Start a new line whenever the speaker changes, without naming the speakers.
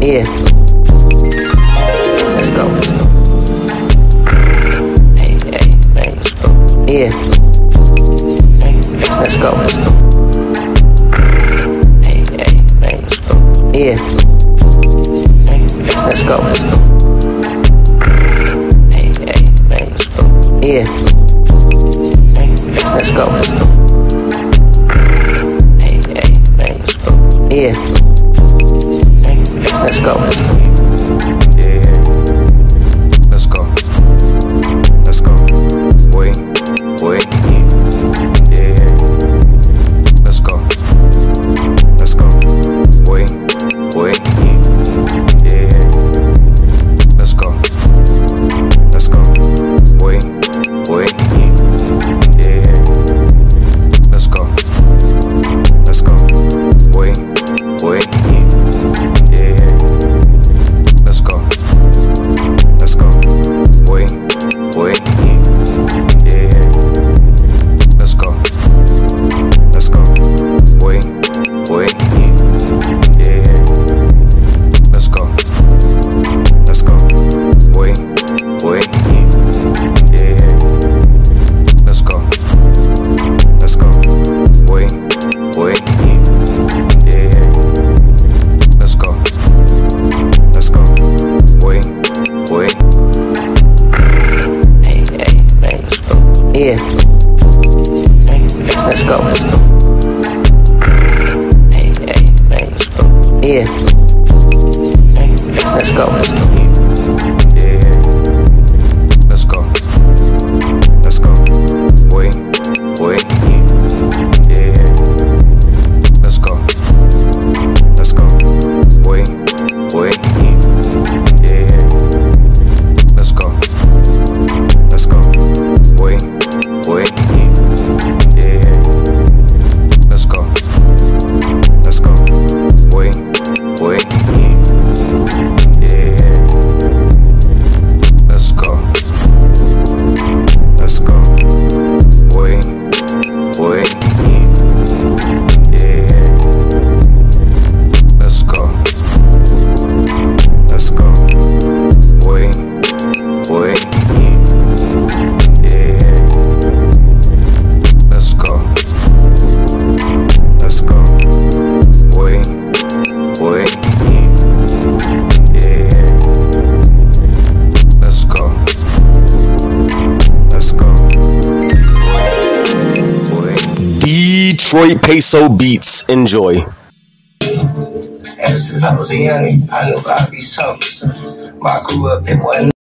Yeah. Let's go. Hey, hey, hey, let's go. Yeah. Hey, let's go. Hey, hey, hey, let's go. Yeah. Hey, let's go. Hey, hey, hey, let's go. Yeah. Hey, let's go. Hey, hey, hey, let's go. Yeah. Hey, let's go.
Yeah. Let's go. Let's go. Wait. Yeah. Let's go. Let's go. Wait. Yeah. Let's go. Let's go. Wait. Yeah. Let's go. Let's go. Wait. Yeah. Let's go. Let's go. Wait. Yeah. Let's go. Let's go. Wait. Yeah. Let's go. Let's go. Wait. Yeah. Let's go. Let's go. Wait. Yeah. Let's go. Let's go. Wait.
Hey, hey, hey, let's go. Yeah. Hey, let's go. Hey, hey, hey, let's go. Yeah. Hey, let's go.
Yeah. Let's go. Let's go. Wait. Yeah. Let's go. Let's go. Wait. Yeah. Let's go. Let's go. Wait. Yeah. Let's go. Let's go. Wait. Yeah. Let's go. Let's go. Wait. Yeah. Let's go. Let's go. Wait. Yeah. Let's go. Let's go. Wait. Yeah. Let's go. Let's go.
Detroit Peso Beats. Enjoy.
Ever since I was a youngin', I knew I'd be something. I grew up in one.